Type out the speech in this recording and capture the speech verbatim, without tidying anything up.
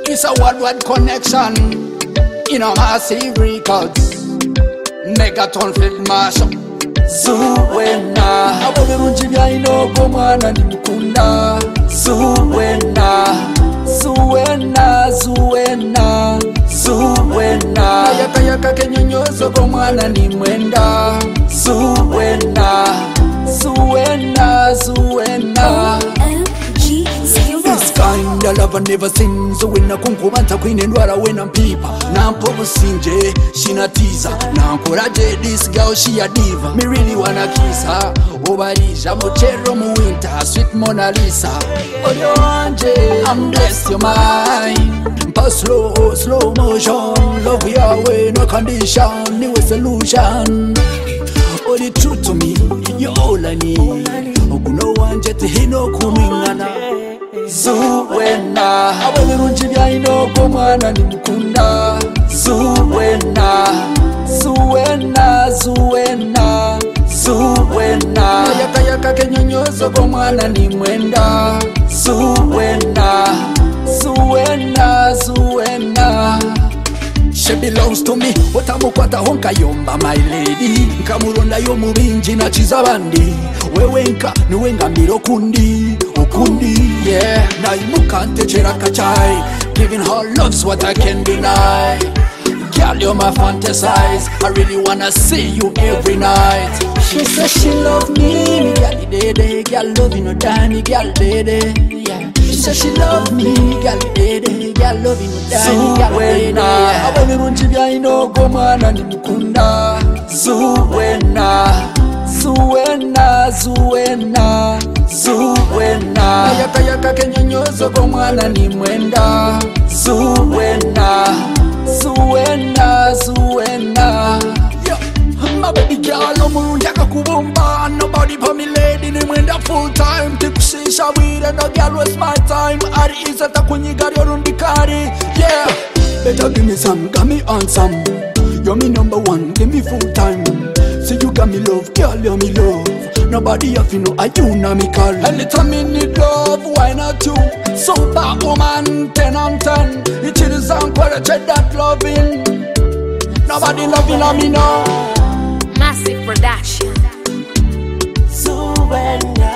It's a worldwide connection in a massive records. Megaton field marshal Zuwena abo birungi byainoko mwana ndi mukunda Zuwena Zuwena Zuwena Zuwena Yaka yaka kenyonyozo ko mwana ni mwenda Zuwena Zuwena Zuwena This kind of love I never seen. So when I kunkumanta queen and wara when I'm people Nampo businje, she na teaser Nankoraje this girl, she a diva Me really wanna kiss her Obarija, mochero mu winter Sweet Mona Lisa Odio anje, I'm blessed, you're mine Pa slow, slow motion Love your way, no condition New solution Oh, the truth to me, you're all I need Okuno wanje tihino kumingana Zuwena abo birungi byainoko mwana ni mukunda Zuwena Zuwena Zuwena Zuwena Yaka yaka kenyonyozo ko mwana ni mwenda Zuwena Zuwena Zuwena She belongs to me Otamukwata honka yomba my lady Nkamuronda yo mubinji na chizabandi Wewe nka nuwenga mbiro kundi Okundi yeah Naimuka ntechera kachai Giving her love's what I can deny Girl you're my fantasize I really wanna see you every night She says she love me Girl dede Girl loving no dani Girl dede yeah She says she love me Girl dede Girl loving no dani Girl dede abo birungi byainoko mwana ni mukunda Zuwena Zuwena Zuwena Zuwena Yaka yaka kenyonyozo ko mwana ni mwenda Zuwena Zuwena Zuwena Yo, my baby girl omurungi akakubumba Nobody for me lady ni mwenda full time Tikushisha wire no girl waste my time Ari isa takunyiga ryorundikari Yeah, better give me some, got me on some You're me number one, give me full time Say you got me love, girl, you're me love Nobody have you know, I you know me call Anytime me need love, why not you? Super woman, ten on ten It is encourage that loving Nobody loving on me now Massive production Zuwena